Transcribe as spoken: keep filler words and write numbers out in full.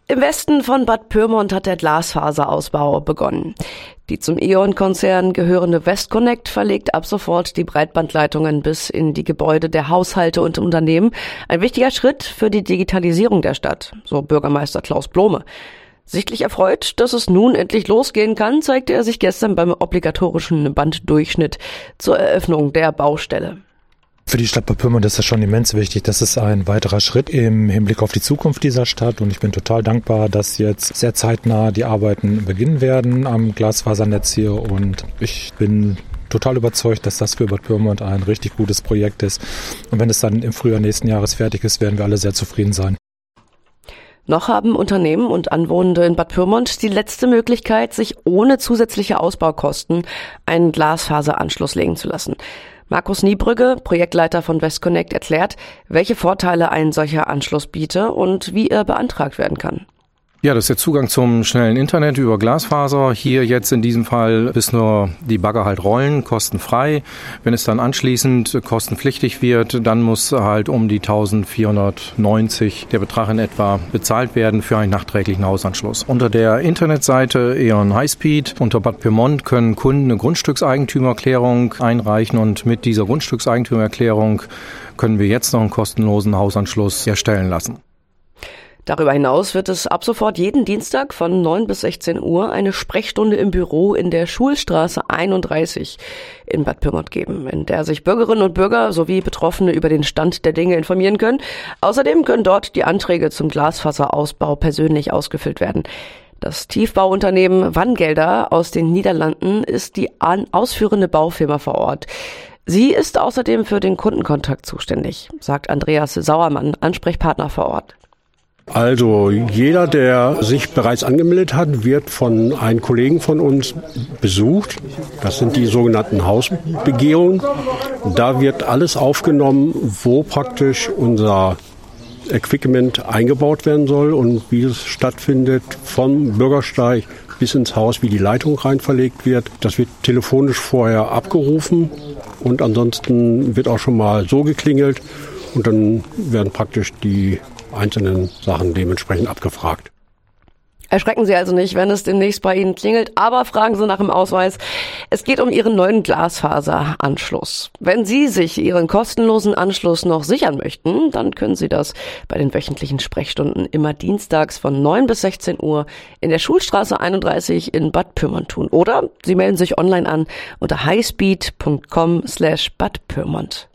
Im Westen von Bad Pyrmont hat der Glasfaserausbau begonnen. Die zum E.ON-Konzern gehörende Westconnect verlegt ab sofort die Breitbandleitungen bis in die Gebäude der Haushalte und Unternehmen. Ein wichtiger Schritt für die Digitalisierung der Stadt, so Bürgermeister Klaus Blome. Sichtlich erfreut, dass es nun endlich losgehen kann, zeigte er sich gestern beim obligatorischen Banddurchschnitt zur Eröffnung der Baustelle. Für die Stadt Bad Pyrmont ist das schon immens wichtig. Das ist ein weiterer Schritt im Hinblick auf die Zukunft dieser Stadt. Und ich bin total dankbar, dass jetzt sehr zeitnah die Arbeiten beginnen werden am Glasfasernetz hier. Und ich bin total überzeugt, dass das für Bad Pyrmont ein richtig gutes Projekt ist. Und wenn es dann im Frühjahr nächsten Jahres fertig ist, werden wir alle sehr zufrieden sein. Noch haben Unternehmen und Anwohner in Bad Pyrmont die letzte Möglichkeit, sich ohne zusätzliche Ausbaukosten einen Glasfaseranschluss legen zu lassen. Markus Niebrügge, Projektleiter von Westconnect, erklärt, welche Vorteile ein solcher Anschluss biete und wie er beantragt werden kann. Ja, das ist der Zugang zum schnellen Internet über Glasfaser. Hier jetzt in diesem Fall, bis nur die Bagger halt rollen, kostenfrei. Wenn es dann anschließend kostenpflichtig wird, dann muss halt um die eintausendvierhundertneunzig der Betrag in etwa bezahlt werden für einen nachträglichen Hausanschluss. Unter der Internetseite E.ON Highspeed unter Bad Pyrmont können Kunden eine Grundstückseigentümererklärung einreichen und mit dieser Grundstückseigentümererklärung können wir jetzt noch einen kostenlosen Hausanschluss erstellen lassen. Darüber hinaus wird es ab sofort jeden Dienstag von neun bis sechzehn Uhr eine Sprechstunde im Büro in der Schulstraße einunddreißig in Bad Pyrmont geben, in der sich Bürgerinnen und Bürger sowie Betroffene über den Stand der Dinge informieren können. Außerdem können dort die Anträge zum Glasfaserausbau persönlich ausgefüllt werden. Das Tiefbauunternehmen Wangelder aus den Niederlanden ist die ausführende Baufirma vor Ort. Sie ist außerdem für den Kundenkontakt zuständig, sagt Andreas Sauermann, Ansprechpartner vor Ort. Also jeder, der sich bereits angemeldet hat, wird von einem Kollegen von uns besucht. Das sind die sogenannten Hausbegehungen. Da wird alles aufgenommen, wo praktisch unser Equipment eingebaut werden soll und wie es stattfindet, vom Bürgersteig bis ins Haus, wie die Leitung rein verlegt wird. Das wird telefonisch vorher abgerufen und ansonsten wird auch schon mal so geklingelt und dann werden praktisch die einzelnen Sachen dementsprechend abgefragt. Erschrecken Sie also nicht, wenn es demnächst bei Ihnen klingelt, aber fragen Sie nach dem Ausweis. Es geht um Ihren neuen Glasfaseranschluss. Wenn Sie sich Ihren kostenlosen Anschluss noch sichern möchten, dann können Sie das bei den wöchentlichen Sprechstunden immer dienstags von neun bis sechzehn Uhr in der Schulstraße einunddreißig in Bad Pyrmont tun. Oder Sie melden sich online an unter highspeed punkt com slash Bad Pyrmont.